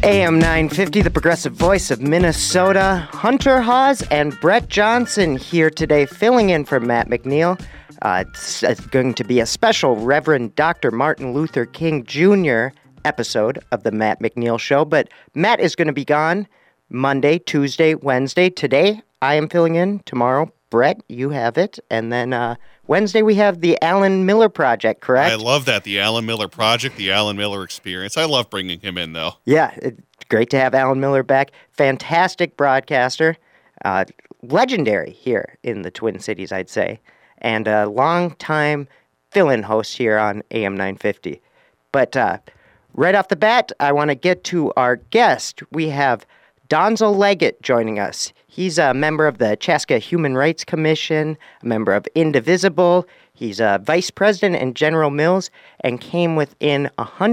AM 950, the progressive voice of Minnesota. Hunter Hawes and Brett Johnson here today, filling in for Matt McNeil. It's going to be a special Reverend Dr. Martin Luther King Jr. episode of the Matt McNeil Show, but Matt is going to be gone Monday, Tuesday, Wednesday. Today, I am filling in. Tomorrow, Brett, you have it. And then Wednesday, we have the Alan Miller Project, correct? I love that. The Alan Miller Project, the Alan Miller Experience. I love bringing him in, though. Yeah, it's great to have Alan Miller back. Fantastic broadcaster. Legendary here in the Twin Cities, I'd say. And a long-time fill-in host here on AM 950. But right off the bat, I want to get to our guest. We have Donzel Leggett joining us. He's a member of the Chaska Human Rights Commission, a member of Indivisible. He's a vice president in General Mills and came within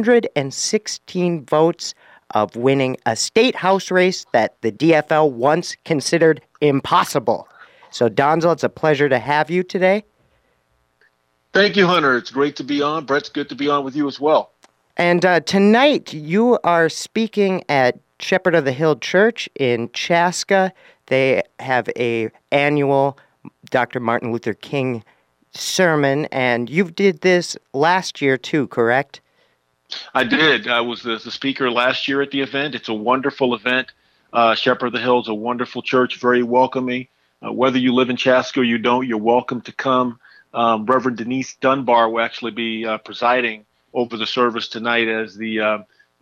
116 votes of winning a state house race that the DFL once considered impossible. So, Donzel, it's a pleasure to have you today. Thank you, Hunter. It's great to be on. Brett's good to be on with you as well. And tonight, you are speaking at Shepherd of the Hill Church in Chaska. They have a annual Dr. Martin Luther King sermon, and you did this last year too, correct? I did. I was the speaker last year at the event. It's a wonderful event. Shepherd of the Hill is a wonderful church, very welcoming. Whether you live in Chaska or you don't, you're welcome to come. Reverend Denise Dunbar will actually be presiding over the service tonight as the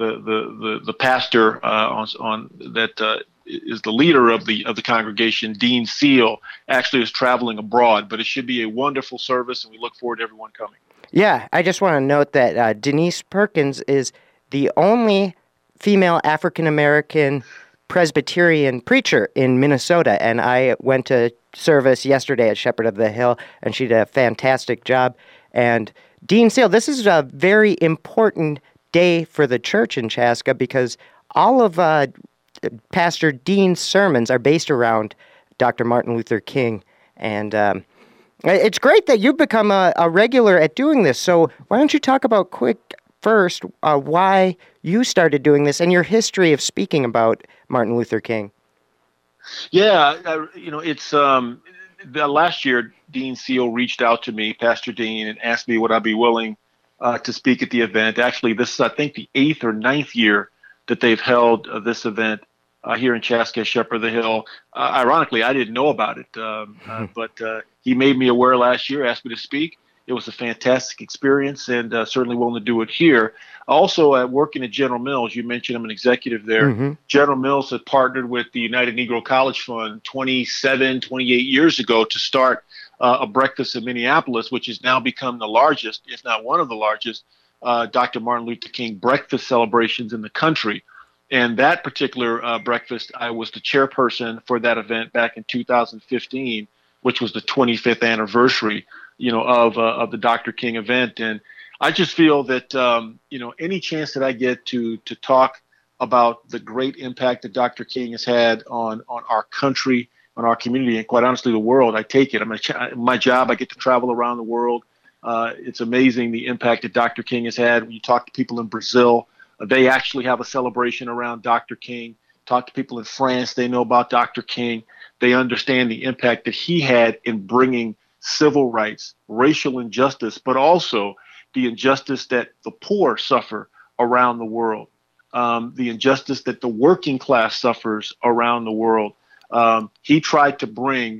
pastor on that is the leader of the congregation. Dean Seal actually is traveling abroad, but it should be a wonderful service, and we look forward to everyone coming. Yeah, I just want to note that Denise Perkins is the only female African-American Presbyterian preacher in Minnesota, and I went to service yesterday at Shepherd of the Hill, and she did a fantastic job. And Dean Seal, this is a very important day for the church in Chaska because all of Pastor Dean's sermons are based around Dr. Martin Luther King, and it's great that you've become a regular at doing this. So why don't you talk about quick first why you started doing this and your history of speaking about Martin Luther King? Yeah, it's the last year Dean Seal reached out to me, Pastor Dean, and asked me would I be willing to speak at the event. Actually, this is, I think, the 8th or 9th year that they've held this event here in Chaska, Shepherd of the Hill. Ironically, I didn't know about it, but he made me aware last year, asked me to speak. It was a fantastic experience, and certainly willing to do it here. Also, working at General Mills, you mentioned I'm an executive there. Mm-hmm. General Mills had partnered with the United Negro College Fund 28 years ago to start a breakfast in Minneapolis, which has now become the largest, if not one of the largest, Dr. Martin Luther King breakfast celebrations in the country. And that particular breakfast, I was the chairperson for that event back in 2015, which was the 25th anniversary, of the Dr. King event. And I just feel that, any chance that I get to talk about the great impact that Dr. King has had on our country, on our community, and quite honestly, the world, I take it. My job, I get to travel around the world. It's amazing the impact that Dr. King has had. When you talk to people in Brazil, they actually have a celebration around Dr. King. Talk to people in France, they know about Dr. King. They understand the impact that he had in bringing civil rights, racial injustice, but also the injustice that the poor suffer around the world, the injustice that the working class suffers around the world. He tried to bring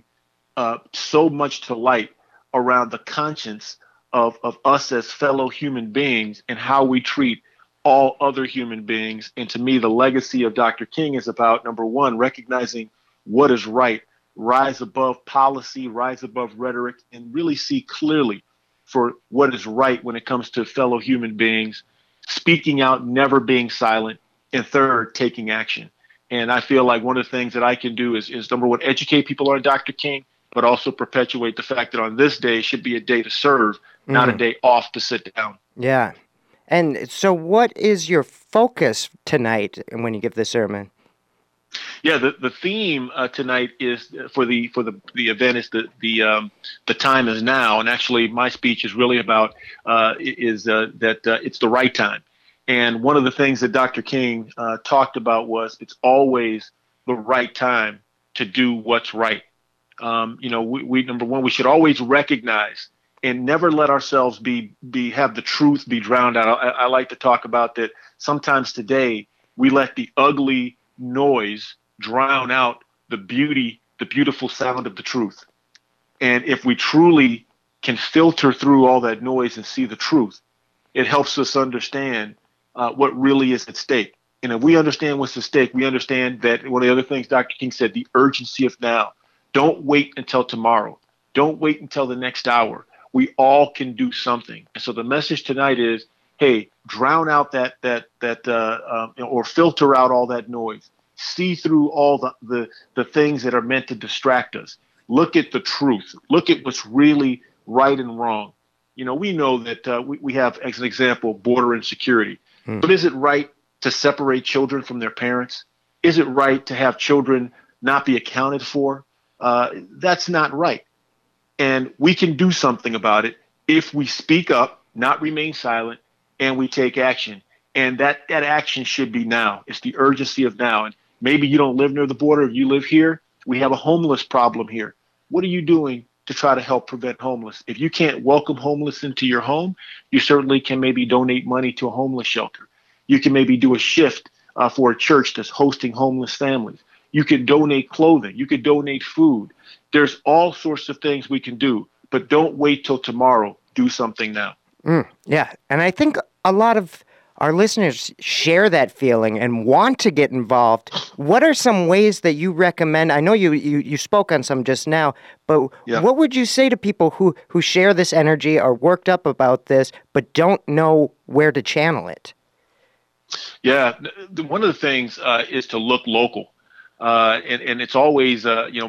so much to light around the conscience of us as fellow human beings and how we treat all other human beings. And to me, the legacy of Dr. King is about, number one, recognizing what is right, rise above policy, rise above rhetoric, and really see clearly for what is right when it comes to fellow human beings, speaking out, never being silent, and third, taking action. And I feel like one of the things that I can do is number one, educate people on Dr. King, but also perpetuate the fact that on this day should be a day to serve, not a day off to sit down. Yeah. And so what is your focus tonight when you give the sermon? Yeah, the theme tonight is for the event is the time is now, and actually my speech is really about that it's the right time. And one of the things that Dr. King talked about was it's always the right time to do what's right. We number one, we should always recognize and never let ourselves have the truth be drowned out. I like to talk about that. Sometimes today we let the ugly noise drown out the beautiful sound of the truth. And if we truly can filter through all that noise and see the truth, it helps us understand what really is at stake. And if we understand what's at stake, we understand that one of the other things Dr. King said, the urgency of now. Don't wait until tomorrow. Don't wait until the next hour. We all can do something. And so the message tonight is, hey, drown out or filter out all that noise. See through all the things that are meant to distract us. Look at the truth. Look at what's really right and wrong. We know that we have, as an example, border insecurity. But is it right to separate children from their parents? Is it right to have children not be accounted for? That's not right. And we can do something about it if we speak up, not remain silent, and we take action. And that action should be now. It's the urgency of now. And maybe you don't live near the border. You live here. We have a homeless problem here. What are you doing to try to help prevent homeless? If you can't welcome homeless into your home, you certainly can maybe donate money to a homeless shelter. You can maybe do a shift for a church that's hosting homeless families. You could donate clothing. You could donate food. There's all sorts of things we can do, but don't wait till tomorrow. Do something now. Yeah. And I think a lot of our listeners share that feeling and want to get involved. What are some ways that you recommend? I know you spoke on some just now, but What would you say to people who share this energy, are worked up about this, but don't know where to channel it? Yeah. One of the things is to look local. And it's always,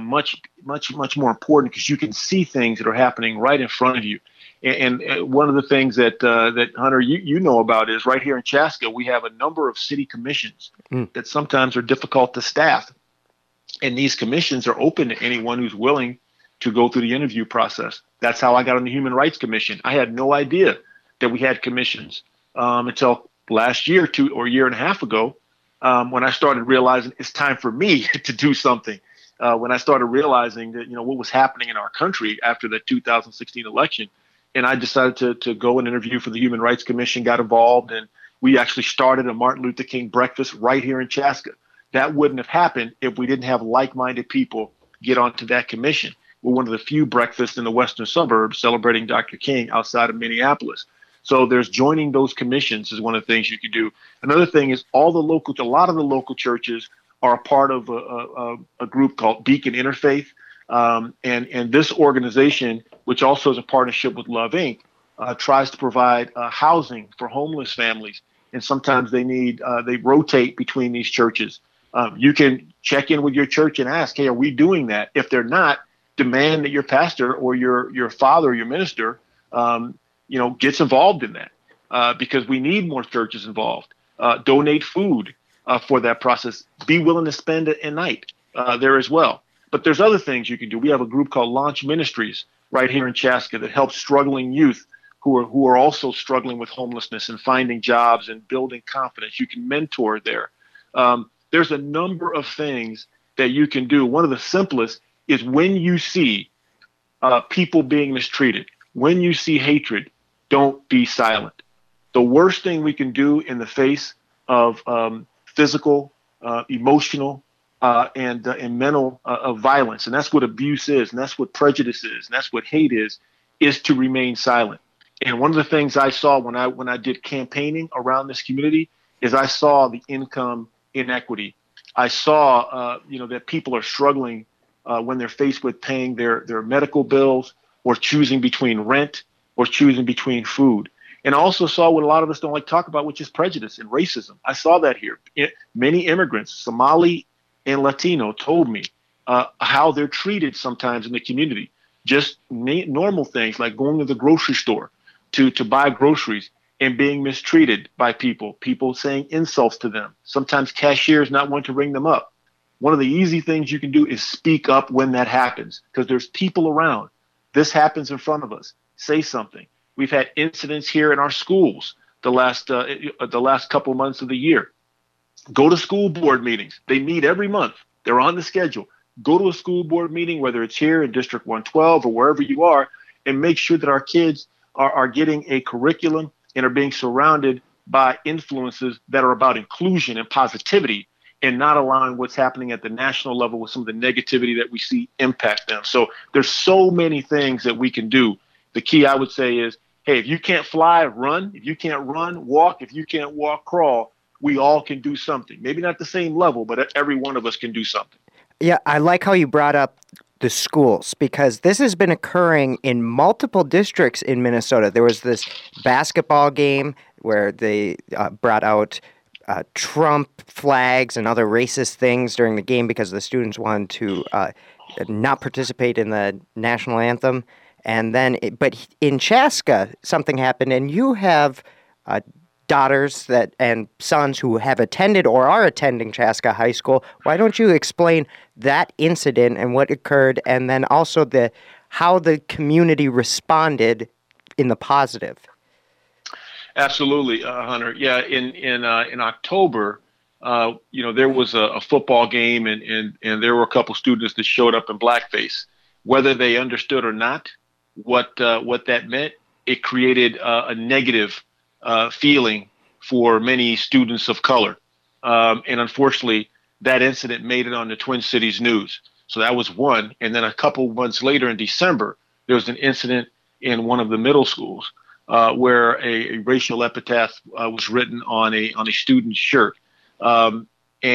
much more important because you can see things that are happening right in front of you. And one of the things that Hunter, you know about is right here in Chaska, we have a number of city commissions that sometimes are difficult to staff. And these commissions are open to anyone who's willing to go through the interview process. That's how I got on the Human Rights Commission. I had no idea that we had commissions until last year, a year and a half ago. When I started realizing it's time for me to do something, when I started realizing that, what was happening in our country after the 2016 election, and I decided to go and interview for the Human Rights Commission, got involved, and we actually started a Martin Luther King breakfast right here in Chaska. That wouldn't have happened if we didn't have like-minded people get onto that commission. We're one of the few breakfasts in the western suburbs celebrating Dr. King outside of Minneapolis. So there's joining those commissions is one of the things you can do. Another thing is a lot of the local churches are a part of a group called Beacon Interfaith. And this organization, which also is a partnership with Love Inc., tries to provide housing for homeless families. And sometimes they rotate between these churches. You can check in with your church and ask, hey, are we doing that? If they're not, demand that your pastor or your father or your minister gets involved in that because we need more churches involved. Donate food for that process. Be willing to spend a night there as well. But there's other things you can do. We have a group called Launch Ministries right here in Chaska that helps struggling youth who are also struggling with homelessness and finding jobs and building confidence. You can mentor there. There's a number of things that you can do. One of the simplest is when you see people being mistreated, when you see hatred, don't be silent. The worst thing we can do in the face of physical, emotional, and mental violence, and that's what abuse is, and that's what prejudice is, and that's what hate is to remain silent. And one of the things I saw when I did campaigning around this community is I saw the income inequity. I saw that people are struggling when they're faced with paying their medical bills or choosing between rent or choosing between food. And I also saw what a lot of us don't like to talk about, which is prejudice and racism. I saw that here. Many immigrants, Somali and Latino, told me how they're treated sometimes in the community. Just normal things like going to the grocery store to buy groceries and being mistreated by people saying insults to them, sometimes cashiers not wanting to ring them up. One of the easy things you can do is speak up when that happens because there's people around. This happens in front of us. Say something. We've had incidents here in our schools. the last couple months of the year. Go to school board meetings. They meet every month. They're on the schedule. Go to a school board meeting, whether it's here in District 112 or wherever you are, and make sure that our kids are getting a curriculum and are being surrounded by influences that are about inclusion and positivity, and not allowing what's happening at the national level with some of the negativity that we see impact them. So there's so many things that we can do. The key, I would say, is, hey, if you can't fly, run. If you can't run, walk. If you can't walk, crawl. We all can do something. Maybe not the same level, but every one of us can do something. Yeah, I like how you brought up the schools, because this has been occurring in multiple districts in Minnesota. There was this basketball game where they brought out Trump flags and other racist things during the game because the students wanted to not participate in the national anthem. And then, but in Chaska, something happened, and you have daughters and sons who have attended or are attending Chaska High School. Why don't you explain that incident and what occurred, and then also how the community responded in the positive? Absolutely, Hunter. Yeah, in October, there was a football game, and there were a couple students that showed up in blackface. Whether they understood or not what that meant, it created a negative feeling for many students of color. And unfortunately, that incident made it on the Twin Cities news. So that was one. And then a couple months later in December, there was an incident in one of the middle schools where a racial epitaph was written on a student's shirt. And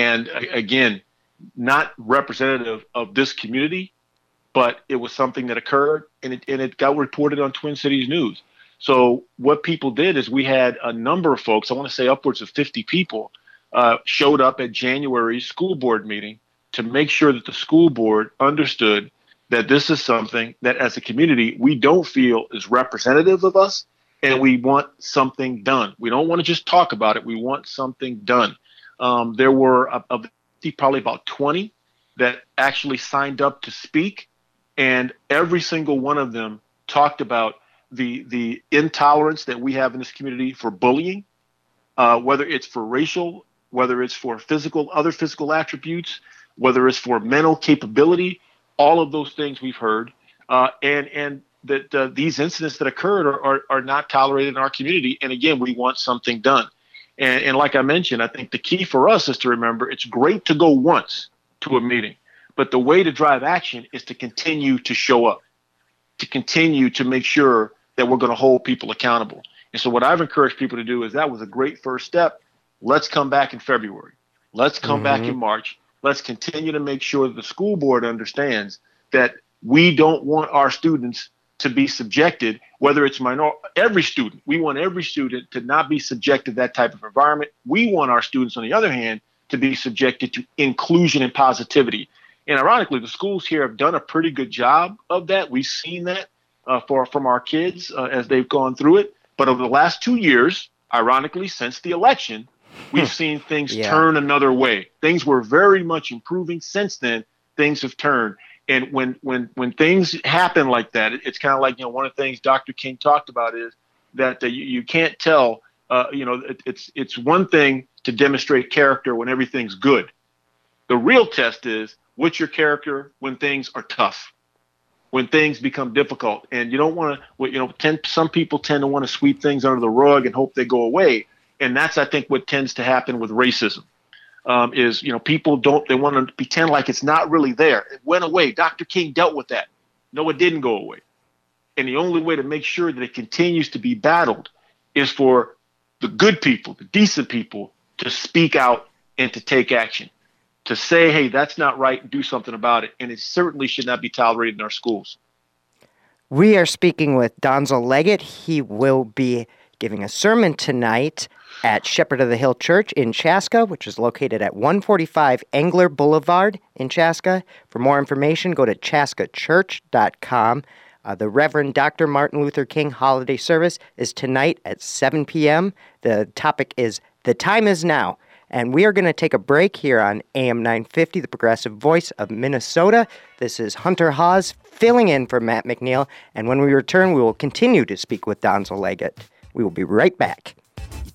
again, not representative of this community, but it was something that occurred, and it got reported on Twin Cities news. So what people did is we had a number of folks, I want to say upwards of 50 people, showed up at January's school board meeting to make sure that the school board understood that this is something that as a community, we don't feel is representative of us, and we want something done. We don't want to just talk about it. We want something done. There were probably about 20 that actually signed up to speak, and every single one of them talked about the intolerance that we have in this community for bullying, whether it's for racial, whether it's for other physical attributes, whether it's for mental capability, all of those things we've heard, and that these incidents that occurred are not tolerated in our community. And again, we want something done. And like I mentioned, I think the key for us is to remember it's great to go once to a meeting, but the way to drive action is to continue to show up, to continue to make sure that we're going to hold people accountable. And so what I've encouraged people to do is that was a great first step. Let's come back in February. Let's come back in March. Let's continue to make sure that the school board understands that we don't want our students to be subjected, whether it's every student. We want every student to not be subjected to that type of environment. We want our students, on the other hand, to be subjected to inclusion and positivity. And ironically, the schools here have done a pretty good job of that. We've seen that from our kids as they've gone through it. But over the last 2 years, ironically, since the election, we've seen things turn another way. Things were very much improving. Since then, things have turned. And when things happen like that, it's kind of like, one of the things Dr. King talked about is that you can't tell, it's one thing to demonstrate character when everything's good. The real test is, what's your character when things are tough, when things become difficult? And you don't want to, some people tend to want to sweep things under the rug and hope they go away. And that's, I think, what tends to happen with racism. Is people they want to pretend like it's not really there. It went away. Dr. King dealt with that. No, it didn't go away. And the only way to make sure that it continues to be battled is for the good people, the decent people, to speak out and to take action, to say, hey, that's not right, and do something about it. And it certainly should not be tolerated in our schools. We are speaking with Donzel Leggett. He will be giving a sermon tonight at Shepherd of the Hill Church in Chaska, which is located at 145 Engler Boulevard in Chaska. For more information, go to chaskachurch.com. The Reverend Dr. Martin Luther King Holiday Service is tonight at 7 p.m. The topic is The Time Is Now. And we are going to take a break here on AM 950, the progressive voice of Minnesota. This is Hunter Hawes filling in for Matt McNeil. And when we return, we will continue to speak with Donzel Leggett. We will be right back.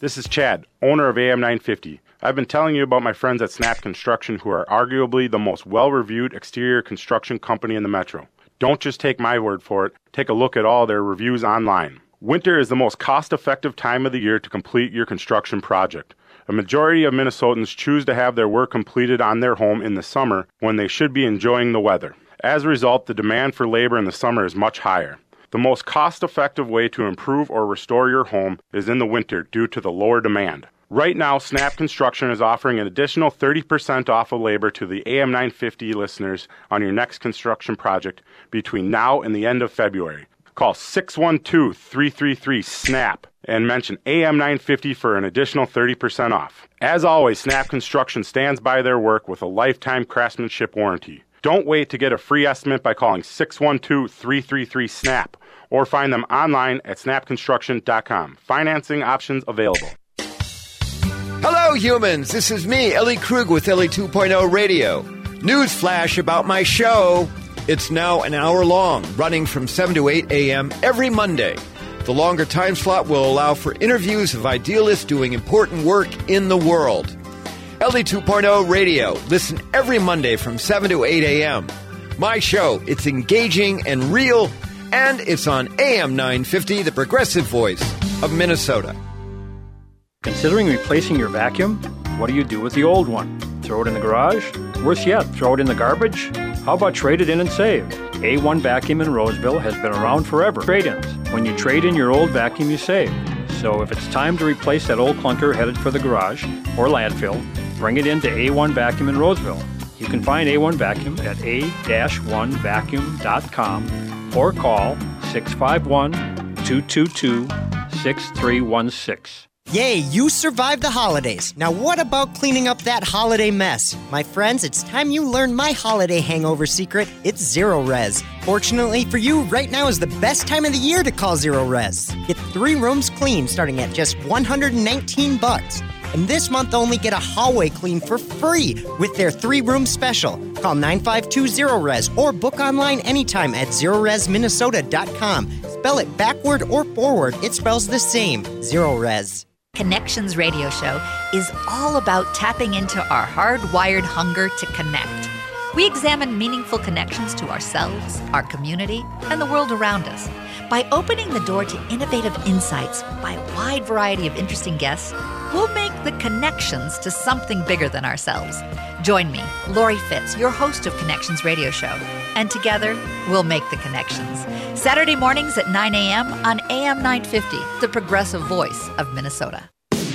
This is Chad, owner of AM 950. I've been telling you about my friends at Snap Construction, who are arguably the most well-reviewed exterior construction company in the metro. Don't just take my word for it. Take a look at all their reviews online. Winter is the most cost-effective time of the year to complete your construction project. A majority of Minnesotans choose to have their work completed on their home in the summer when they should be enjoying the weather. As a result, the demand for labor in the summer is much higher. The most cost-effective way to improve or restore your home is in the winter due to the lower demand. Right now, Snap Construction is offering an additional 30% off of labor to the AM 950 listeners on your next construction project between now and the end of February. Call 612-333-SNAP and mention AM 950 for an additional 30% off. As always, Snap Construction stands by their work with a lifetime craftsmanship warranty. Don't wait to get a free estimate by calling 612-333-SNAP or find them online at snapconstruction.com. Financing options available. Hello, humans. This is me, Ellie Krug with Ellie 2.0 Radio. News flash about my show. It's now an hour long, running from 7 to 8 a.m. every Monday. The longer time slot will allow for interviews of idealists doing important work in the world. LD 2.0 Radio. Listen every Monday from 7 to 8 a.m. My show, it's engaging and real, and it's on AM 950, the progressive voice of Minnesota. Considering replacing your vacuum? What do you do with the old one? Throw it in the garage? Worse yet, throw it in the garbage? How about trade it in and save? A1 Vacuum in Roseville has been around forever. Trade-ins. When you trade in your old vacuum, you save. So if it's time to replace that old clunker headed for the garage or landfill, bring it in to A1 Vacuum in Roseville. You can find A1 Vacuum at a-1vacuum.com or call 651-222-6316. Yay, you survived the holidays. Now what about cleaning up that holiday mess? My friends, it's time you learn my holiday hangover secret. It's Zero Res. Fortunately for you, right now is the best time of the year to call Zero Res. Get 3 rooms clean starting at just $119. And this month only get a hallway clean for free with their 3-room special. Call 952-ZERO-RES or book online anytime at ZeroResMinnesota.com. Spell it backward or forward, it spells the same. Zero Res. Connections Radio Show is all about tapping into our hardwired hunger to connect. We examine meaningful connections to ourselves, our community, and the world around us. By opening the door to innovative insights by a wide variety of interesting guests, we'll make the connections to something bigger than ourselves. Join me, Lori Fitz, your host of Connections Radio Show, and together we'll make the connections. Saturday mornings at 9 a.m. on AM 950, the progressive voice of Minnesota.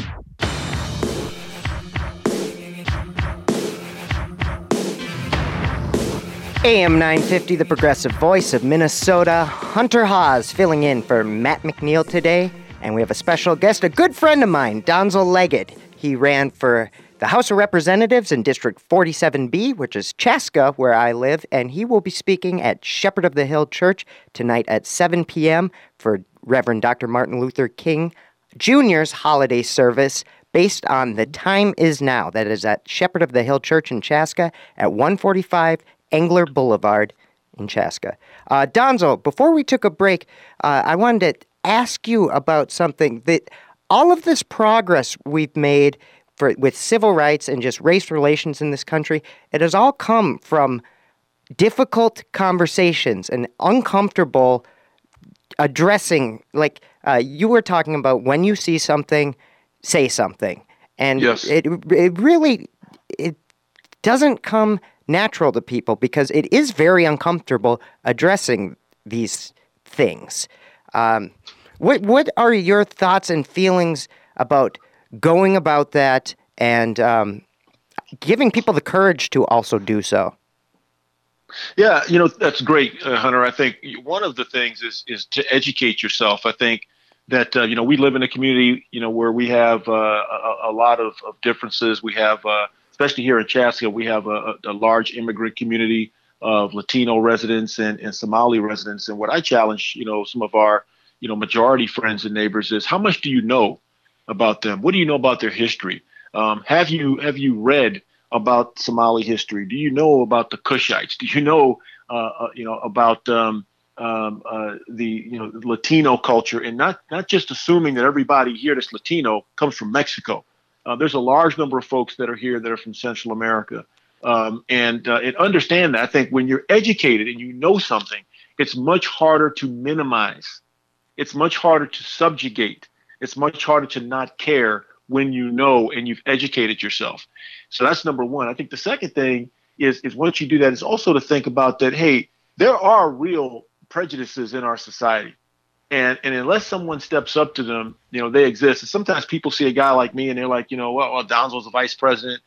AM 950, the progressive voice of Minnesota. Hunter Haas filling in for Matt McNeil today. And we have a special guest, a good friend of mine, Donzel Leggett. He ran for the House of Representatives in District 47B, which is Chaska, where I live, and he will be speaking at Shepherd of the Hill Church tonight at 7 p.m. for Reverend Dr. Martin Luther King Jr.'s holiday service based on The Time Is Now. That is at Shepherd of the Hill Church in Chaska at 145 Engler Boulevard in Chaska. Donzel, before we took a break, I wanted to ask you about something. That all of this progress we've made with civil rights and just race relations in this country, it has all come from difficult conversations and uncomfortable addressing, like you were talking about, when you see something, say something. And yes. it really doesn't come natural to people because it is very uncomfortable addressing these things. What are your thoughts and feelings about going about that and giving people the courage to also do so? Yeah, that's great, Hunter. I think one of the things is to educate yourself. I think that, we live in a community, where we have a lot of differences. We have, especially here in Chaska, we have a large immigrant community of Latino residents and Somali residents. And what I challenge, some of our, majority friends and neighbors is, how much do you know about them? What do you know about their history? Have you read about Somali history? Do you know about the Kushites? Do you know, about the Latino culture, and not just assuming that everybody here that's Latino comes from Mexico. There's a large number of folks that are here that are from Central America, and understand that. I think when you're educated and you know something, it's much harder to minimize. It's much harder to subjugate. It's much harder to not care when you know and you've educated yourself. So that's number one. I think the second thing is once you do that, is also to think about that, hey, there are real prejudices in our society. And unless someone steps up to them, they exist. And sometimes people see a guy like me and they're like, well, Donzo's the vice president.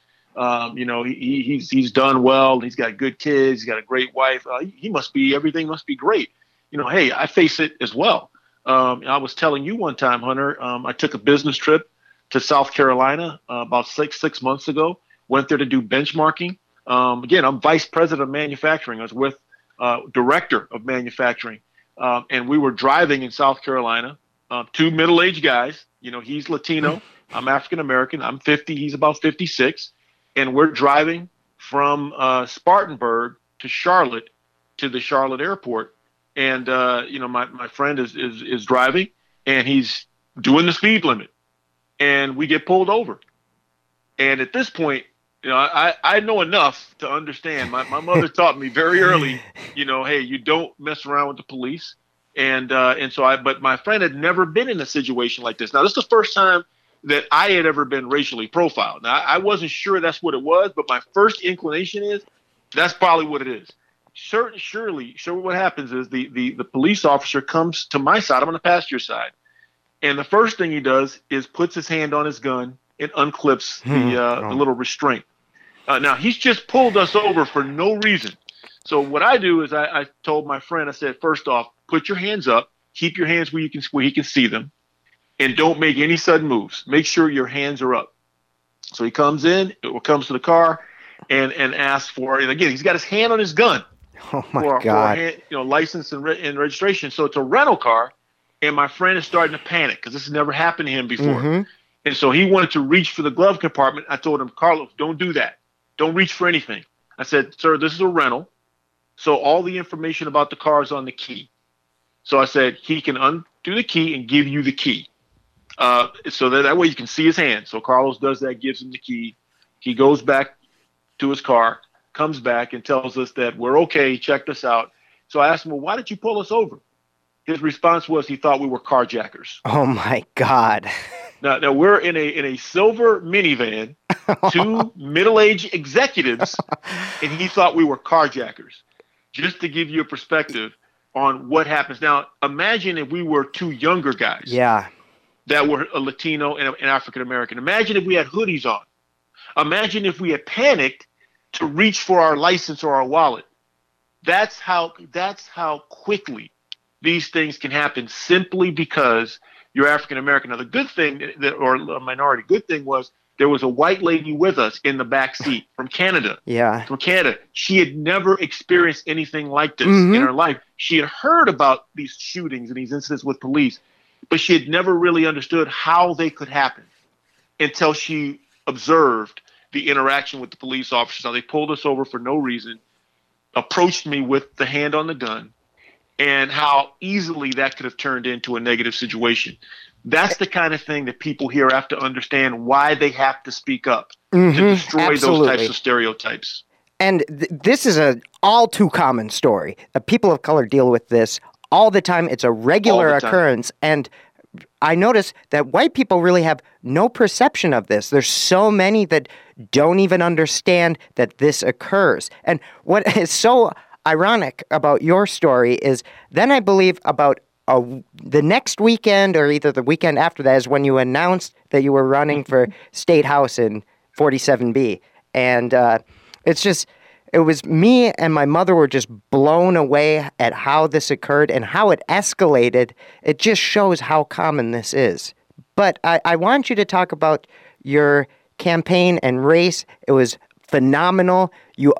He's done well. He's got good kids. He's got a great wife. Everything must be great. Hey, I face it as well. I was telling you one time, Hunter, I took a business trip to South Carolina about six months ago, went there to do benchmarking. Again, I'm vice president of manufacturing. I was with director of manufacturing. And we were driving in South Carolina, two middle-aged guys. He's Latino. I'm African-American. I'm 50. He's about 56. And we're driving from Spartanburg to Charlotte, to the Charlotte airport. And, my friend is driving, and he's doing the speed limit. And we get pulled over. And at this point, I know enough to understand. My mother taught me very early, hey, you don't mess around with the police. But my friend had never been in a situation like this. Now, this is the first time that I had ever been racially profiled. Now, I wasn't sure that's what it was, but my first inclination is that's probably what it is. Surely what happens is the police officer comes to my side. I'm on the passenger side. And the first thing he does is puts his hand on his gun and unclips the little restraint. Now, he's just pulled us over for no reason. So what I do is I told my friend, I said, first off, put your hands up, keep your hands where he can see them, and don't make any sudden moves. Make sure your hands are up. So he comes to the car and asks for, and again, he's got his hand on his gun. Oh my God. For license and registration. So it's a rental car, and my friend is starting to panic because this has never happened to him before. Mm-hmm. And so he wanted to reach for the glove compartment. I told him, Carlos, don't do that. Don't reach for anything. I said, sir, this is a rental. So all the information about the car is on the key. So I said, he can undo the key and give you the key. So that way you can see his hand. So Carlos does that, gives him the key. He goes back to his car, comes back and tells us that we're okay, checked us out. So I asked him, well, why did you pull us over? His response was he thought we were carjackers. Oh, my God. Now we're in a silver minivan, two middle-aged executives, and he thought we were carjackers. Just to give you a perspective on what happens. Now, imagine if we were two younger guys. Yeah. That were a Latino and African-American. Imagine if we had hoodies on. Imagine if we had panicked to reach for our license or our wallet. That's how quickly these things can happen simply because you're African-American. Now, the good thing, or a minority good thing, was there was a white lady with us in the back seat from Canada. Yeah. From Canada. She had never experienced anything like this in her life. She had heard about these shootings and these incidents with police, but she had never really understood how they could happen until she observed the interaction with the police officers. Now, they pulled us over for no reason, approached me with the hand on the gun, and how easily that could have turned into a negative situation. That's the kind of thing that people here have to understand why they have to speak up to destroy those types of stereotypes. And this is an all too common story. People of color deal with this all the time. It's a regular occurrence. And I notice that white people really have no perception of this. There's so many that don't even understand that this occurs. And what is so ironic about your story is then I believe about the next weekend or either the weekend after that is when you announced that you were running for State House in 47B. And it was me and my mother were just blown away at how this occurred and how it escalated. It just shows how common this is. But I want you to talk about your campaign and race. It was phenomenal. You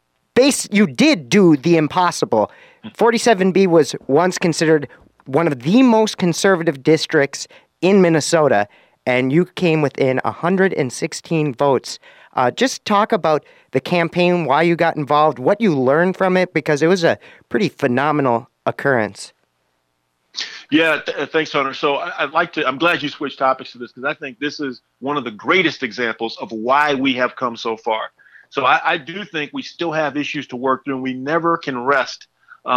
did do the impossible. 47B was once considered one of the most conservative districts in Minnesota, and you came within 116 votes. Just talk about the campaign, why you got involved, what you learned from it, because it was a pretty phenomenal occurrence. Yeah, thanks, Hunter. So I'm glad you switched topics to this, because I think this is one of the greatest examples of why we have come so far. So I do think we still have issues to work through, and we never can rest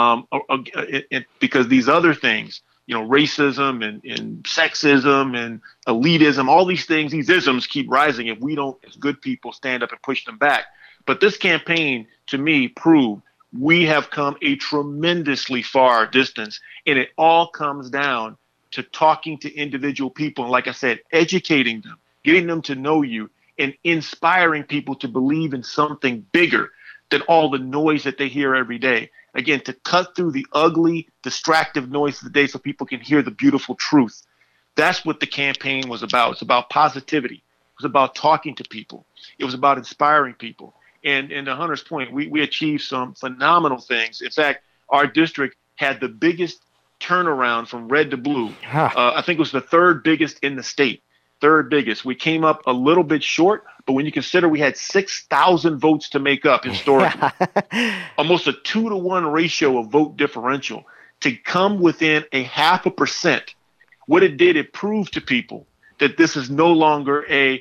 because these other things, racism and sexism and elitism, all these things, these isms keep rising if we don't, as good people, stand up and push them back. But this campaign, to me, proved we have come a tremendously far distance, and it all comes down to talking to individual people. And like I said, educating them, getting them to know you, and inspiring people to believe in something bigger than all the noise that they hear every day. Again, to cut through the ugly, distractive noise of the day so people can hear the beautiful truth. That's what the campaign was about. It's about positivity. It was about talking to people. It was about inspiring people. And to Hunter's point, we achieved some phenomenal things. In fact, our district had the biggest turnaround from red to blue. I think it was the third biggest in the state. Third biggest. We came up a little bit short, but when you consider we had 6,000 votes to make up historically, almost a 2-to-1 ratio of vote differential, to come within a 0.5%. What it did, it proved to people that this is no longer a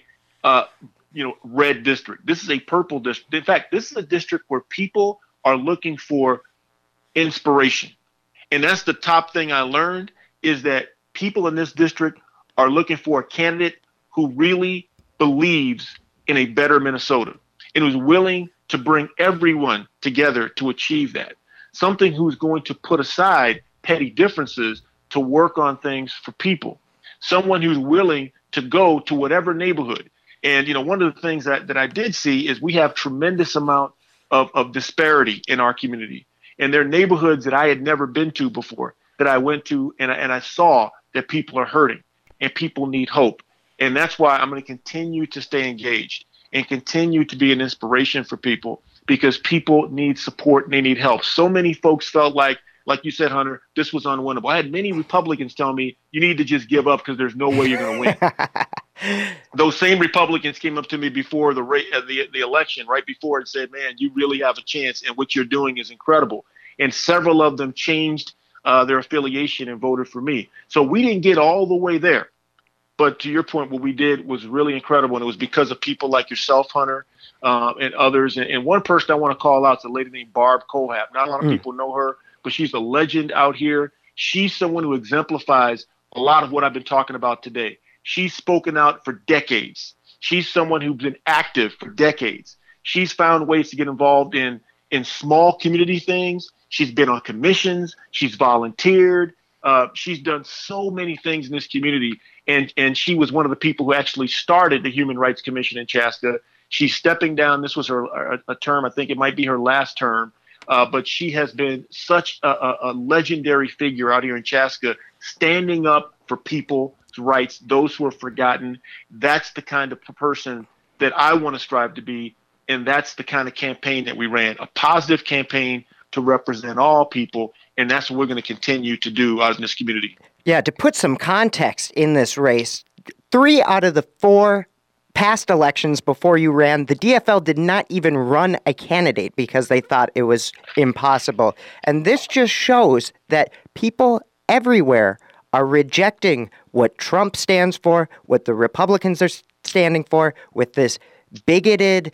red district. This is a purple district. In fact, this is a district where people are looking for inspiration. And that's the top thing I learned, is that people in this district are looking for a candidate who really believes in a better Minnesota and who's willing to bring everyone together to achieve that. Something who's going to put aside petty differences to work on things for people. Someone who's willing to go to whatever neighborhood. And, one of the things that I did see is we have tremendous amount of disparity in our community. And there are neighborhoods that I had never been to before that I went to, and I saw that people are hurting and people need hope. And that's why I'm going to continue to stay engaged and continue to be an inspiration for people, because people need support and they need help. So many folks felt like you said, Hunter, this was unwinnable. I had many Republicans tell me, you need to just give up because there's no way you're going to win. Those same Republicans came up to me before the election, right before, and said, man, you really have a chance, and what you're doing is incredible. And several of them changed their affiliation and voted for me. So we didn't get all the way there. But to your point, what we did was really incredible, and it was because of people like yourself, Hunter, and others. And one person I want to call out is a lady named Barb Kohlhap. Not a lot of people know her, but she's a legend out here. She's someone who exemplifies a lot of what I've been talking about today. She's spoken out for decades. She's someone who's been active for decades. She's found ways to get involved in small community things. She's been on commissions. She's volunteered. She's done so many things in this community. And she was one of the people who actually started the Human Rights Commission in Chaska. She's stepping down. This was a term. I think it might be her last term. But she has been such a legendary figure out here in Chaska, standing up for people's rights, those who are forgotten. That's the kind of person that I want to strive to be. And that's the kind of campaign that we ran, a positive campaign to represent all people. And that's what we're going to continue to do out in this community. Yeah, to put some context in this race, 3 out of the 4 past elections before you ran, the DFL did not even run a candidate because they thought it was impossible. And this just shows that people everywhere are rejecting what Trump stands for, what the Republicans are standing for, with this bigoted,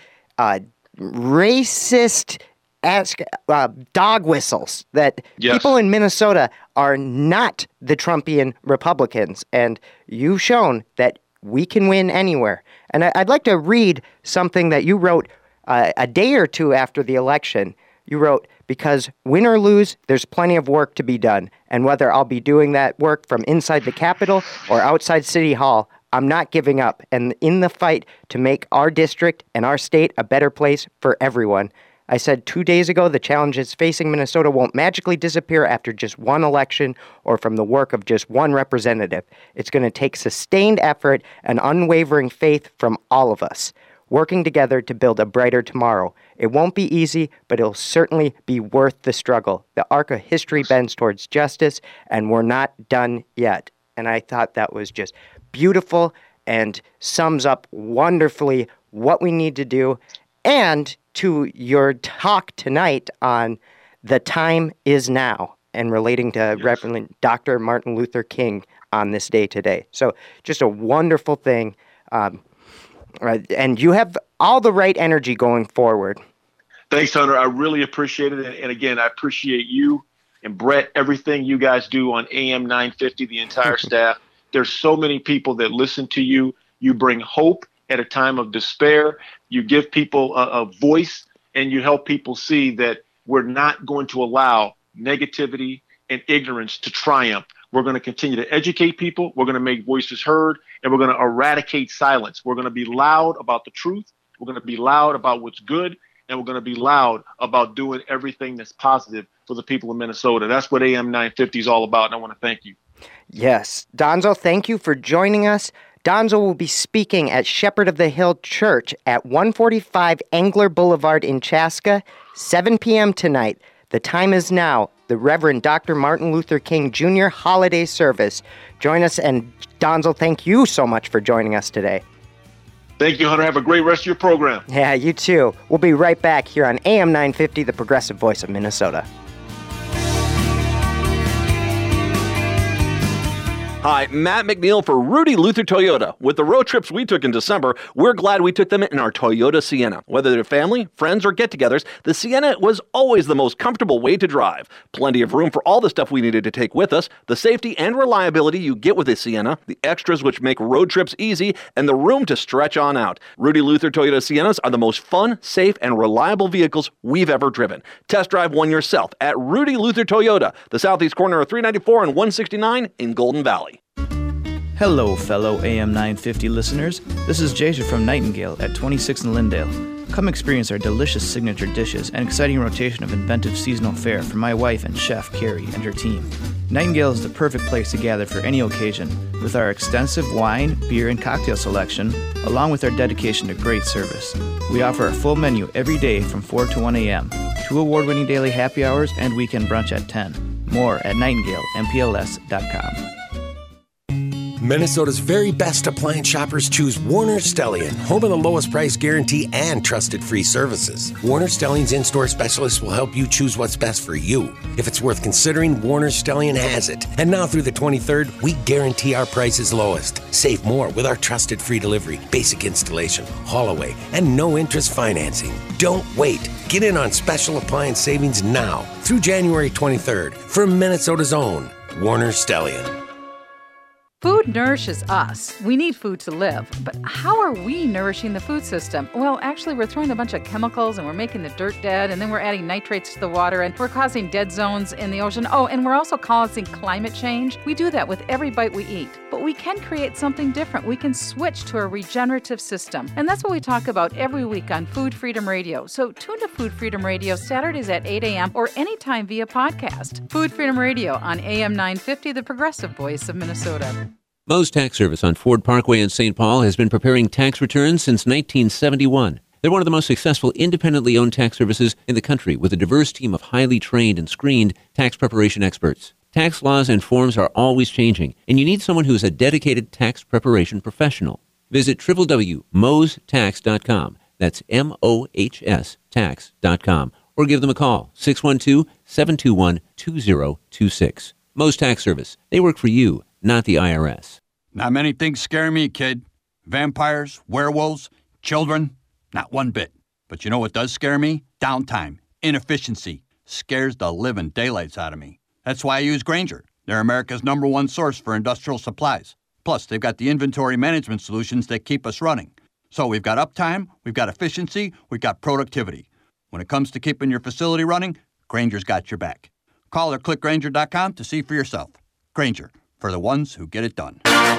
racist dog whistles that people in Minnesota are not the Trumpian Republicans. And you've shown that we can win anywhere. And I'd like to read something that you wrote a day or two after the election. You wrote, because win or lose, there's plenty of work to be done. And whether I'll be doing that work from inside the Capitol or outside City Hall, I'm not giving up. And in the fight to make our district and our state a better place for everyone. I said 2 days ago, the challenges facing Minnesota won't magically disappear after just one election or from the work of just one representative. It's going to take sustained effort and unwavering faith from all of us, working together to build a brighter tomorrow. It won't be easy, but it'll certainly be worth the struggle. The arc of history bends towards justice, and we're not done yet. And I thought that was just beautiful and sums up wonderfully what we need to do. And to your talk tonight on the time is now. and relating to Reverend Dr. Martin Luther King on this day today. So just a wonderful thing. And you have all the right energy going forward. Thanks, Hunter. I really appreciate it. And again, I appreciate you and Brett, everything you guys do on AM 950, the entire staff. There's so many people that listen to you. You bring hope at a time of despair. You give people a voice, and you help people see that we're not going to allow negativity and ignorance to triumph. We're going to continue to educate people. We're going to make voices heard, and we're going to eradicate silence. We're going to be loud about the truth. We're going to be loud about what's good, and we're going to be loud about doing everything that's positive for the people of Minnesota. That's what AM 950 is all about, and I want to thank you. Yes. Donzo, thank you for joining us. Donzo will be speaking at Shepherd of the Hill Church at 145 Angler Boulevard in Chaska, 7 p.m. tonight. The time is now. The Reverend Dr. Martin Luther King Jr. Holiday Service. Join us, and Donzo, thank you so much for joining us today. Thank you, Hunter. Have a great rest of your program. Yeah, you too. We'll be right back here on AM 950, the progressive voice of Minnesota. Hi, Matt McNeil for Rudy Luther Toyota. With the road trips we took in December, we're glad we took them in our Toyota Sienna. Whether they're family, friends, or get-togethers, the Sienna was always the most comfortable way to drive. Plenty of room for all the stuff we needed to take with us, the safety and reliability you get with a Sienna, the extras which make road trips easy, and the room to stretch on out. Rudy Luther Toyota Siennas are the most fun, safe, and reliable vehicles we've ever driven. Test drive one yourself at Rudy Luther Toyota, the southeast corner of 394 and 169 in Golden Valley. Hello, fellow AM 950 listeners. This is Jason from Nightingale at 26 in Lindale. Come experience our delicious signature dishes and exciting rotation of inventive seasonal fare from my wife and chef, Carrie, and her team. Nightingale is the perfect place to gather for any occasion, with our extensive wine, beer, and cocktail selection, along with our dedication to great service. We offer a full menu every day from 4 to 1 a.m., 2 award-winning daily happy hours, and weekend brunch at 10. More at nightingalempls.com. Minnesota's very best appliance shoppers choose Warner Stellian, home of the lowest price guarantee and trusted free services. Warner Stellian's in-store specialists will help you choose what's best for you. If it's worth considering, Warner Stellian has it. And now through the 23rd, we guarantee our price is lowest. Save more with our trusted free delivery, basic installation, haul away, and no interest financing. Don't wait. Get in on special appliance savings now through January 23rd from Minnesota's own Warner Stellian. Food nourishes us. We need food to live. But how are we nourishing the food system? Well, actually, we're throwing a bunch of chemicals and we're making the dirt dead, and then we're adding nitrates to the water, and we're causing dead zones in the ocean. Oh, and we're also causing climate change. We do that with every bite we eat. But we can create something different. We can switch to a regenerative system. And that's what we talk about every week on Food Freedom Radio. So tune to Food Freedom Radio Saturdays at 8 a.m. or anytime via podcast. Food Freedom Radio on AM 950, the progressive voice of Minnesota. Moe's Tax Service on Ford Parkway in St. Paul has been preparing tax returns since 1971. They're one of the most successful independently owned tax services in the country, with a diverse team of highly trained and screened tax preparation experts. Tax laws and forms are always changing, and you need someone who is a dedicated tax preparation professional. Visit www.mohstax.com. That's MOHS tax.com. Or give them a call, 612-721-2026. Moe's Tax Service. They work for you, not the IRS. Not many things scare me, kid. Vampires, werewolves, children, not one bit. But you know what does scare me? Downtime, inefficiency, scares the living daylights out of me. That's why I use Grainger. They're America's #1 source for industrial supplies. Plus, they've got the inventory management solutions that keep us running. So we've got uptime, we've got efficiency, we've got productivity. When it comes to keeping your facility running, Grainger's got your back. Call or click Grainger.com to see for yourself. Grainger, for the ones who get it done.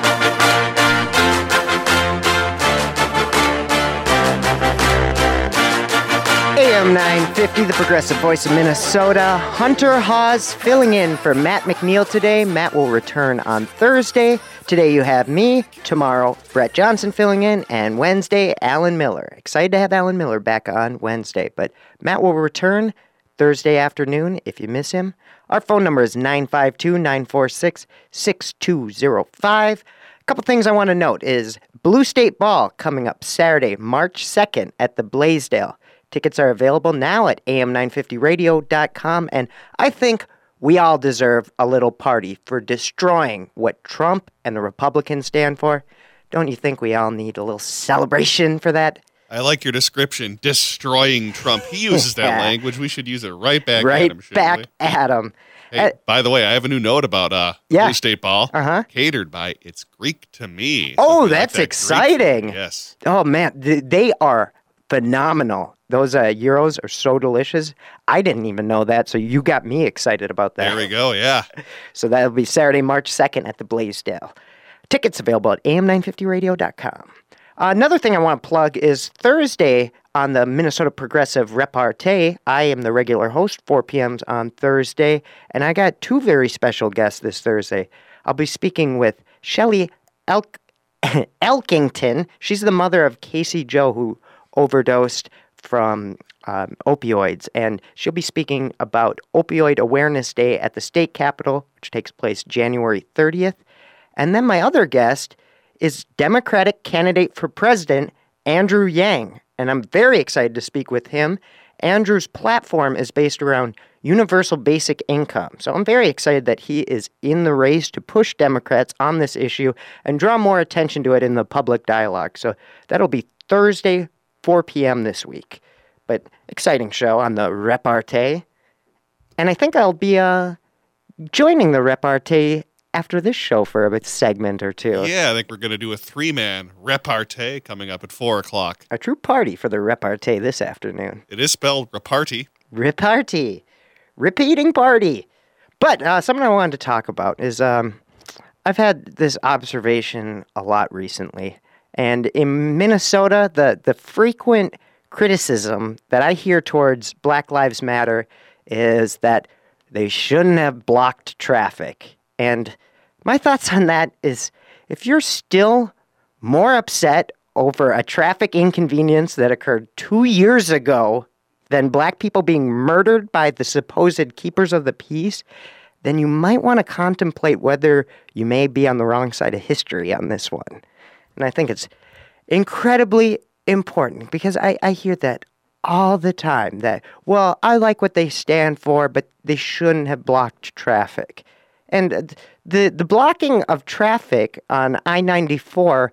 AM 950, the progressive voice of Minnesota. Hunter Hawes filling in for Matt McNeil today. Matt will return on Thursday. Today you have me. Tomorrow, Brett Johnson filling in. And Wednesday, Alan Miller. Excited to have Alan Miller back on Wednesday. But Matt will return Thursday afternoon if you miss him. Our phone number is 952-946-6205. A couple things I want to note is Blue State Ball coming up Saturday, March 2nd at the Blaisdell. Tickets are available now at am950radio.com, and I think we all deserve a little party for destroying what Trump and the Republicans stand for. Don't you think we all need a little celebration for that? I like your description, destroying Trump. He uses that language. We should use it right back at him, shouldn't we? At him. Hey, by the way, I have a new note about Blue State Ball. Catered by It's Greek to Me. Oh, that's exciting. Yes. Oh, man. They are phenomenal. Those gyros are so delicious. I didn't even know that, so you got me excited about that. There we go, yeah. So that'll be Saturday, March 2nd at the Blaisdell. Tickets available at am950radio.com. Another thing I want to plug is Thursday on the Minnesota Progressive Repartee. I am the regular host, 4 p.m. on Thursday, and I got two very special guests this Thursday. I'll be speaking with Shelley Elkington. She's the mother of Casey Joe, who overdosed from opioids, and she'll be speaking about Opioid Awareness Day at the state capitol, which takes place January 30th. And then my other guest is Democratic candidate for president, Andrew Yang, and I'm very excited to speak with him. Andrew's platform is based around universal basic income, so I'm very excited that he is in the race to push Democrats on this issue and draw more attention to it in the public dialogue. So that'll be Thursday, 4 p.m. this week. But exciting show on the Repartee. And I think I'll be joining the Repartee after this show for a segment or two. Yeah, I think we're going to do a 3-man repartee coming up at 4 o'clock. A true party for the repartee this afternoon. It is spelled repartee. Repartee. Repeating party. But something I wanted to talk about is I've had this observation a lot recently. And in Minnesota, the frequent criticism that I hear towards Black Lives Matter is that they shouldn't have blocked traffic. And my thoughts on that is, if you're still more upset over a traffic inconvenience that occurred 2 years ago than black people being murdered by the supposed keepers of the peace, then you might want to contemplate whether you may be on the wrong side of history on this one. And I think it's incredibly important because I hear that all the time, that, well, I like what they stand for, but they shouldn't have blocked traffic. And the blocking of traffic on I-94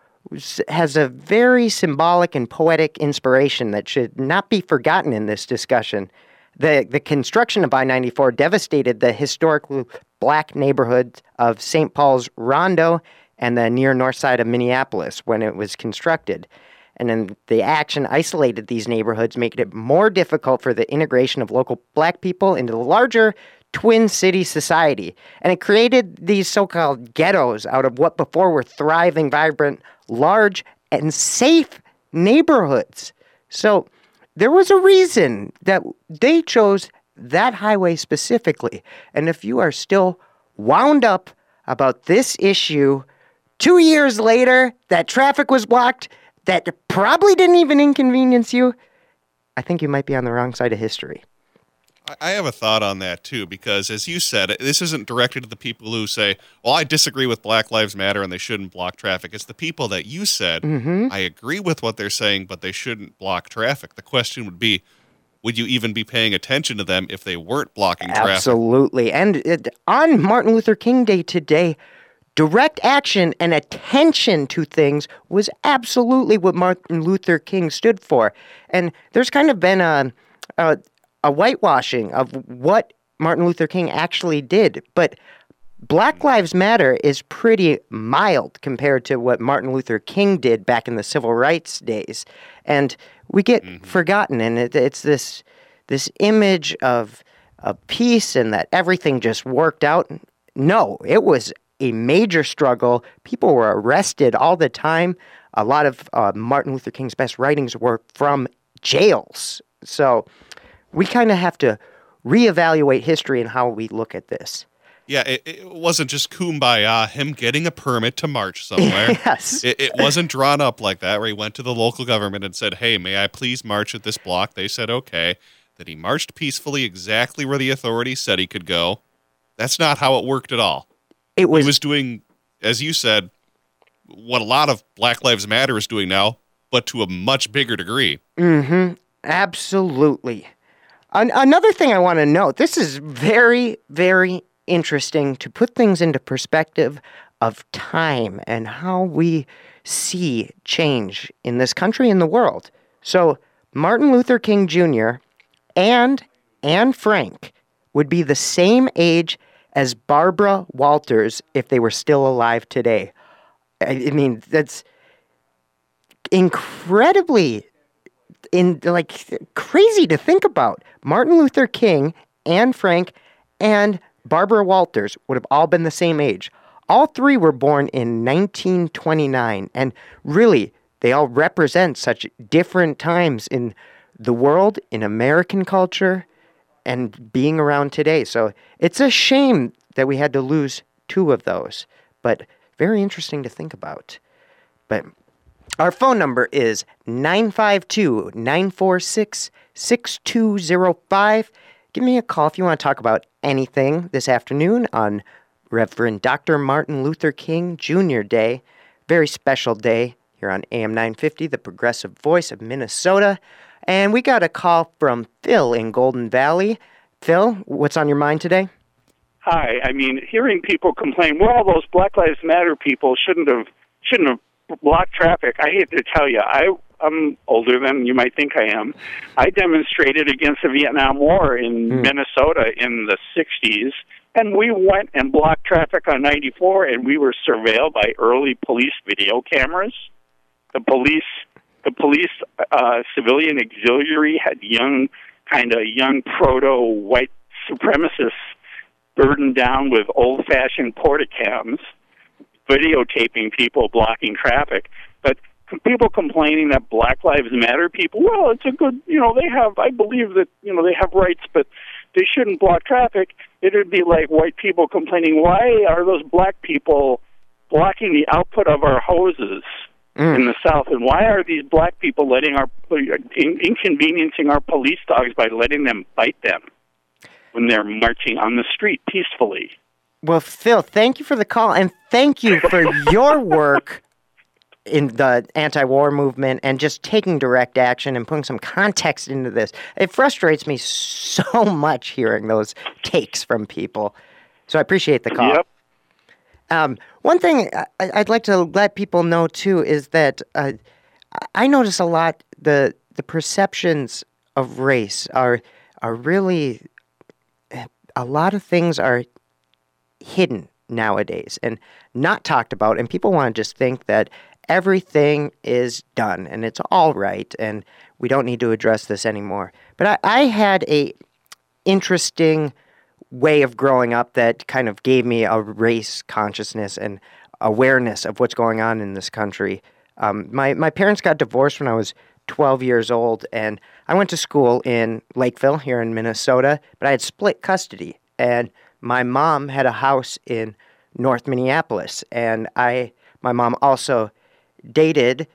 has a very symbolic and poetic inspiration that should not be forgotten in this discussion. The construction of I-94 devastated the historically black neighborhood of St. Paul's Rondo and the near north side of Minneapolis when it was constructed. And then the action isolated these neighborhoods, making it more difficult for the integration of local black people into the larger Twin City society. And it created these so-called ghettos out of what before were thriving, vibrant, large, and safe neighborhoods. So there was a reason that they chose that highway specifically. And if you are still wound up about this issue 2 years later, that traffic was blocked, that probably didn't even inconvenience you, I think you might be on the wrong side of history. I have a thought on that, too, because as you said, this isn't directed to the people who say, well, I disagree with Black Lives Matter and they shouldn't block traffic. It's the people that you said, I agree with what they're saying, but they shouldn't block traffic. The question would be, would you even be paying attention to them if they weren't blocking traffic? Absolutely. And on Martin Luther King Day today, direct action and attention to things was absolutely what Martin Luther King stood for. And there's kind of been a whitewashing of what Martin Luther King actually did. But Black Lives Matter is pretty mild compared to what Martin Luther King did back in the civil rights days. And we get forgotten, and it's this image of peace and that everything just worked out. No, it was a major struggle. People were arrested all the time. A lot of Martin Luther King's best writings were from jails. So we kind of have to reevaluate history and how we look at this. Yeah, it wasn't just kumbaya, him getting a permit to march somewhere. Yes. It wasn't drawn up like that, where he went to the local government and said, hey, may I please march at this block? They said, okay. That he marched peacefully exactly where the authorities said he could go. That's not how it worked at all. He was doing, as you said, what a lot of Black Lives Matter is doing now, but to a much bigger degree. Absolutely. Another thing I want to note, this is very, very interesting to put things into perspective of time and how we see change in this country and the world. So Martin Luther King Jr. and Anne Frank would be the same age as Barbara Walters if they were still alive today. I mean, that's incredibly crazy to think about. Martin Luther King, Anne Frank, and Barbara Walters would have all been the same age. All three were born in 1929, and really, they all represent such different times in the world, in American culture, and being around today. So it's a shame that we had to lose two of those, but very interesting to think about. But our phone number is 952-946-6205. Give me a call if you want to talk about anything this afternoon on Reverend Dr. Martin Luther King Jr. Day. Very special day here on AM 950, the progressive voice of Minnesota. And we got a call from Phil in Golden Valley. Phil, what's on your mind today? Hi. I mean, hearing people complain, well, those Black Lives Matter people shouldn't have blocked traffic. I hate to tell you, I'm older than you might think I am. I demonstrated against the Vietnam War in Minnesota in the 60s, and we went and blocked traffic on 94, and we were surveilled by early police video cameras. The police civilian auxiliary had young proto-white supremacists burdened down with old-fashioned porticams, videotaping people blocking traffic. But people complaining that Black Lives Matter people, well, it's a good, I believe that, they have rights, but they shouldn't block traffic. It would be like white people complaining, why are those black people blocking the output of our hoses in the South? And why are these black people inconveniencing our police dogs by letting them bite them when they're marching on the street peacefully? Well, Phil, thank you for the call, and thank you for your work in the anti-war movement and just taking direct action and putting some context into this. It frustrates me so much hearing those takes from people. So I appreciate the call. Yep. One thing I'd like to let people know, too, is that I notice a lot the perceptions of race are really... A lot of things are hidden nowadays and not talked about, and people want to just think that everything is done and it's all right and we don't need to address this anymore. But I had a interesting way of growing up that kind of gave me a race consciousness and awareness of what's going on in this country. My parents got divorced when I was 12 years old, and I went to school in Lakeville here in Minnesota, but I had split custody, and my mom had a house in North Minneapolis, and my mom also dated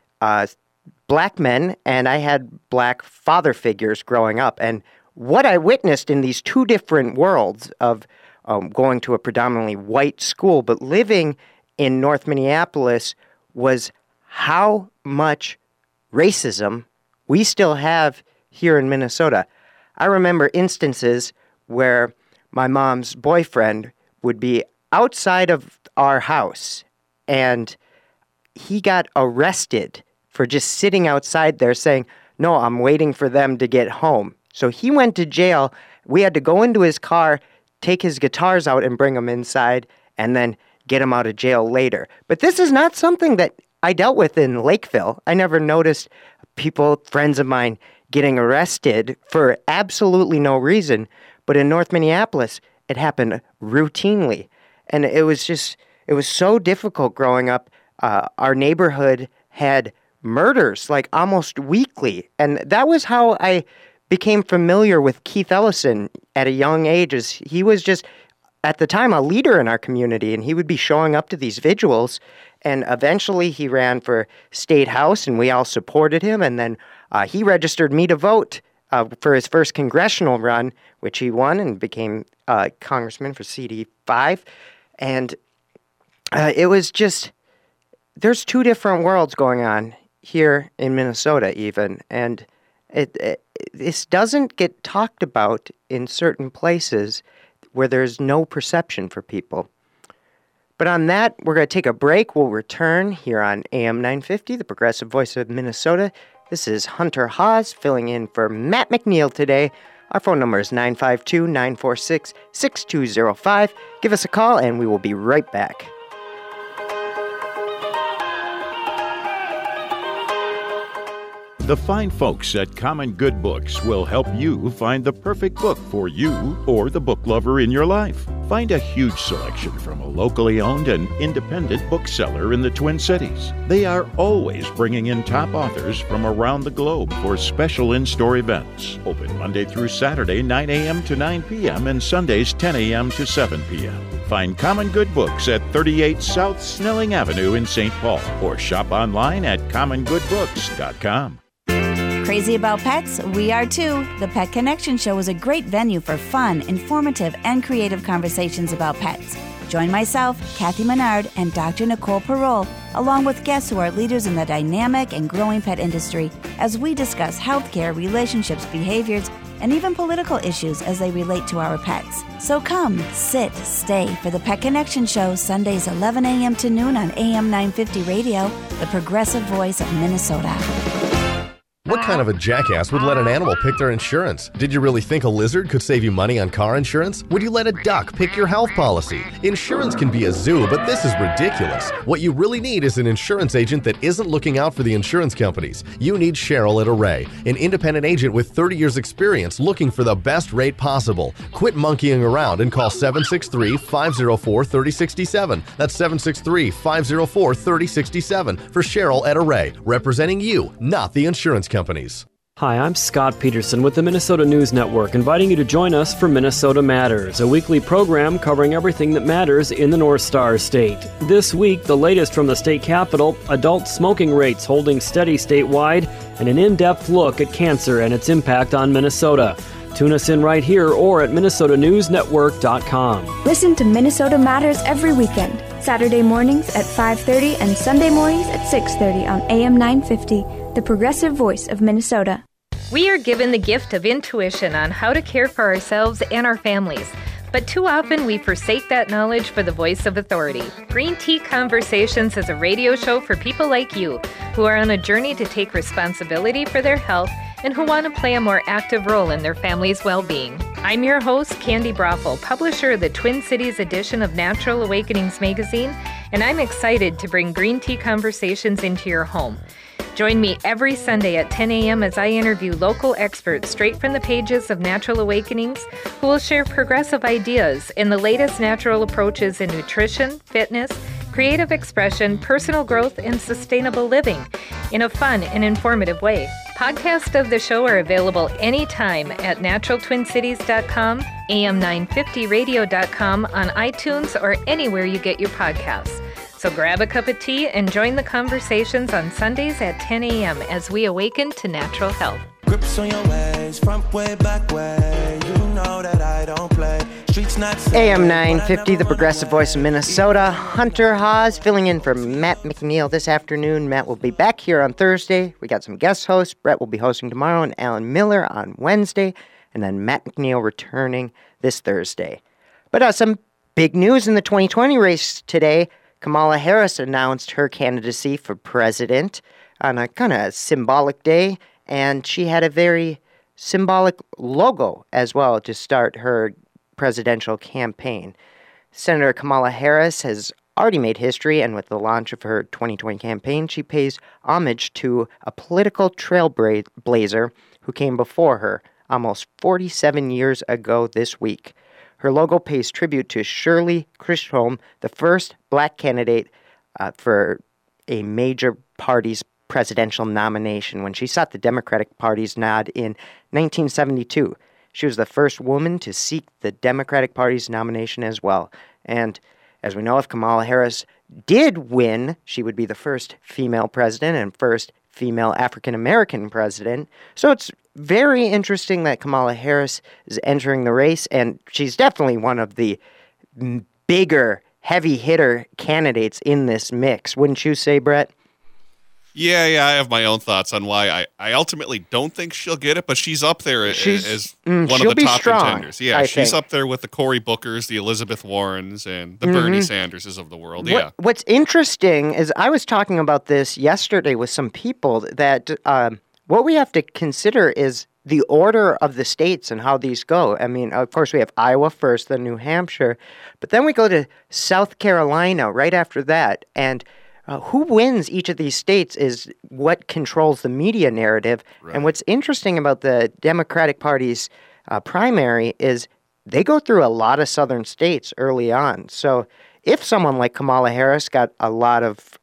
black men, and I had black father figures growing up. And what I witnessed in these two different worlds of going to a predominantly white school but living in North Minneapolis was how much racism we still have here in Minnesota. I remember instances where my mom's boyfriend would be outside of our house and he got arrested for just sitting outside there saying, "No, I'm waiting for them to get home." So he went to jail. We had to go into his car, take his guitars out and bring them inside, and then get him out of jail later. But this is not something that I dealt with in Lakeville. I never noticed people, friends of mine, getting arrested for absolutely no reason. But in North Minneapolis, it happened routinely. And it was so difficult growing up. Our neighborhood had murders like almost weekly. And that was how I became familiar with Keith Ellison at a young age. As he was just, at the time, a leader in our community, and he would be showing up to these vigils. And eventually he ran for state house, and we all supported him. And then he registered me to vote for his first congressional run, which he won and became congressman for CD5. And it was just, there's two different worlds going on here in Minnesota even. And This doesn't get talked about in certain places where there's no perception for people. But on that, we're going to take a break. We'll return here on AM 950, the progressive voice of Minnesota. This is Hunter Haas filling in for Matt McNeil today. Our phone number is 952-946-6205. Give us a call and we will be right back. The fine folks at Common Good Books will help you find the perfect book for you or the book lover in your life. Find a huge selection from a locally owned and independent bookseller in the Twin Cities. They are always bringing in top authors from around the globe for special in-store events. Open Monday through Saturday, 9 a.m. to 9 p.m. and Sundays, 10 a.m. to 7 p.m. Find Common Good Books at 38 South Snelling Avenue in St. Paul or shop online at commongoodbooks.com. Crazy about pets? We are too. The Pet Connection Show is a great venue for fun, informative, and creative conversations about pets. Join myself, Kathy Menard, and Dr. Nicole Parole, along with guests who are leaders in the dynamic and growing pet industry, as we discuss healthcare, relationships, behaviors, and even political issues as they relate to our pets. So come, sit, stay for the Pet Connection Show, Sundays 11 a.m. to noon on AM 950 Radio, the progressive voice of Minnesota. What kind of a jackass would let an animal pick their insurance? Did you really think a lizard could save you money on car insurance? Would you let a duck pick your health policy? Insurance can be a zoo, but this is ridiculous. What you really need is an insurance agent that isn't looking out for the insurance companies. You need Cheryl at Array, an independent agent with 30 years experience looking for the best rate possible. Quit monkeying around and call 763-504-3067. That's 763-504-3067 for Cheryl at Array, representing you, not the insurance companies. Hi, I'm Scott Peterson with the Minnesota News Network, inviting you to join us for Minnesota Matters, a weekly program covering everything that matters in the North Star State. This week, the latest from the state capitol, adult smoking rates holding steady statewide, and an in-depth look at cancer and its impact on Minnesota. Tune us in right here or at minnesotanewsnetwork.com. Listen to Minnesota Matters every weekend, Saturday mornings at 5:30 and Sunday mornings at 6:30 on AM 950, the progressive voice of Minnesota. We are given the gift of intuition on how to care for ourselves and our families. But too often we forsake that knowledge for the voice of authority. Green Tea Conversations is a radio show for people like you who are on a journey to take responsibility for their health and who want to play a more active role in their family's well-being. I'm your host, Candy Broffel, publisher of the Twin Cities edition of Natural Awakenings magazine, and I'm excited to bring Green Tea Conversations into your home. Join me every Sunday at 10 a.m. as I interview local experts straight from the pages of Natural Awakenings who will share progressive ideas and the latest natural approaches in nutrition, fitness, creative expression, personal growth, and sustainable living in a fun and informative way. Podcasts of the show are available anytime at naturaltwincities.com, am950radio.com, on iTunes, or anywhere you get your podcasts. So grab a cup of tea and join the conversations on Sundays at 10 a.m. as we awaken to natural health. Grips on your ways, front way, back way. You know that I don't play. Streets not AM 950, the progressive voice of Minnesota. Hunter Haas filling in for Matt McNeil this afternoon. Matt will be back here on Thursday. We got some guest hosts. Brett will be hosting tomorrow and Alan Miller on Wednesday. And then Matt McNeil returning this Thursday. But some big news in the 2020 race today. Kamala Harris announced her candidacy for president on a kind of symbolic day, and she had a very symbolic logo as well to start her presidential campaign. Senator Kamala Harris has already made history, and with the launch of her 2020 campaign, she pays homage to a political trailblazer who came before her almost 47 years ago this week. Her logo pays tribute to Shirley Chisholm, the first black candidate for a major party's presidential nomination when she sought the Democratic Party's nod in 1972. She was the first woman to seek the Democratic Party's nomination as well. And as we know, if Kamala Harris did win, she would be the first female president and first female African-American president. So it's very interesting that Kamala Harris is entering the race, and she's definitely one of the bigger, heavy-hitter candidates in this mix. Wouldn't you say, Brett? Yeah, I have my own thoughts on why I ultimately don't think she'll get it, but she's up there as one of the top contenders. Yeah, she's up there with the Cory Bookers, the Elizabeth Warrens, and the Bernie Sanderses of the world. What's interesting is I was talking about this yesterday with some people that what we have to consider is the order of the states and how these go. I mean, of course, we have Iowa first, then New Hampshire, but then we go to South Carolina right after that, and who wins each of these states is what controls the media narrative. Right. And what's interesting about the Democratic Party's primary is they go through a lot of southern states early on. So if someone like Kamala Harris got a lot of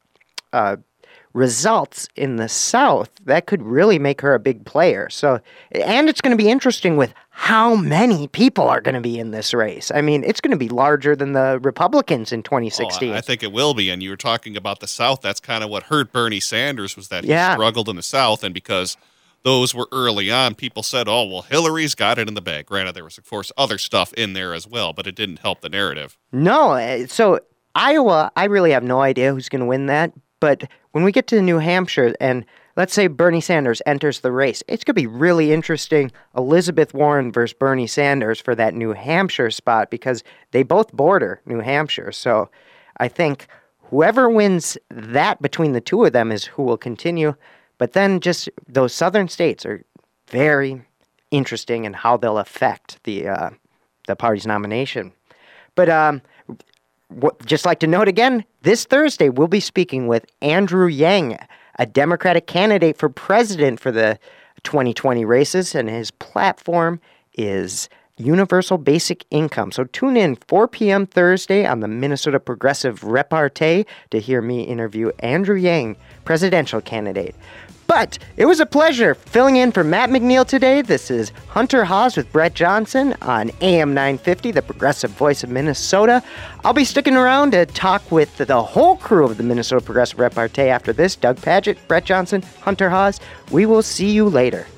results in the South, that could really make her a big player. So, and it's going to be interesting with how many people are going to be in this race. I mean, it's going to be larger than the Republicans in 2016. I think it will be. And you were talking about the South. That's kind of what hurt Bernie Sanders, was that he struggled in the South. And because those were early on, people said, oh, well, Hillary's got it in the bag. Granted, there was, of course, other stuff in there as well, but it didn't help the narrative. No. So Iowa, I really have no idea who's going to win that. But when we get to New Hampshire, and let's say Bernie Sanders enters the race, it's going to be really interesting, Elizabeth Warren versus Bernie Sanders for that New Hampshire spot, because they both border New Hampshire. So I think whoever wins that between the two of them is who will continue. But then just those southern states are very interesting in how they'll affect the party's nomination. But just like to note again, this Thursday we'll be speaking with Andrew Yang, a Democratic candidate for president for the 2020 races, and his platform is universal basic income. So tune in 4 p.m. Thursday on the Minnesota Progressive Repartee to hear me interview Andrew Yang, presidential candidate. But it was a pleasure filling in for Matt McNeil today. This is Hunter Haas with Brett Johnson on AM 950, the progressive voice of Minnesota. I'll be sticking around to talk with the whole crew of the Minnesota Progressive Repartee after this. Doug Padgett, Brett Johnson, Hunter Haas. We will see you later.